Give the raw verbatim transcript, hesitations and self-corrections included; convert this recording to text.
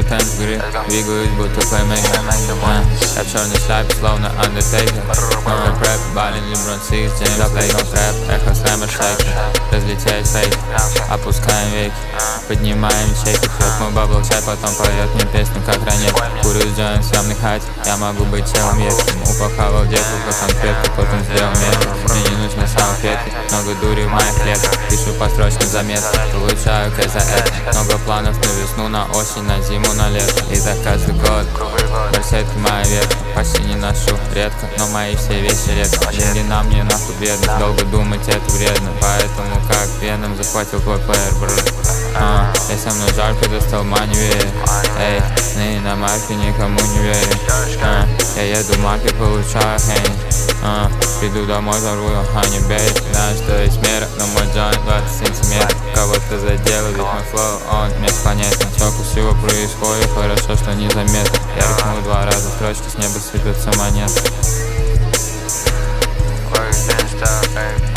чувствую темп игры, двигаюсь будто плеймейкер. uh, Я в черной шляпе, словно Undertaker. Новый рэп, Балин, Леброн Сикс, Джеймс Лейк, трэп, эхо Слэмер Шейкер. Разлетясь фейк, опускаем веки, поднимаем чеки. Пьет мой бабл чай, потом поет мне песню, как ранет. Курю с джоем в съемной хате, я могу быть челом едким. Упаковал детку по конкретке, потом сделал метр. Мне не нужны салфетки, много дури в моих клетках. Пишу по строчным заметкам, получаю кэш за это. Много планов на весну, на осень, на зиму, на лето. И так каждый год, барсетки моя ветка. Почти не ношу, редко, но мои все вещи редко. Деньги на мне нахуй бедно, долго думать это вредно. Поэтому как веном захватил твой плеер, бро. А, я со мной жарко, достал маневе. Эй, ныне на марке никому не верю. а, Я еду в марке, получаю хейн. а, Приду домой, взорву а не бей. Знаю, что есть мера, но мой джойнт двадцать сантиметров. Кого-то задело, ведь мой флоу, он межпланетный. Сколько всего происходит, хорошо, что незаметно. Я рифмую два раза строчки, с неба сыпятся монеты.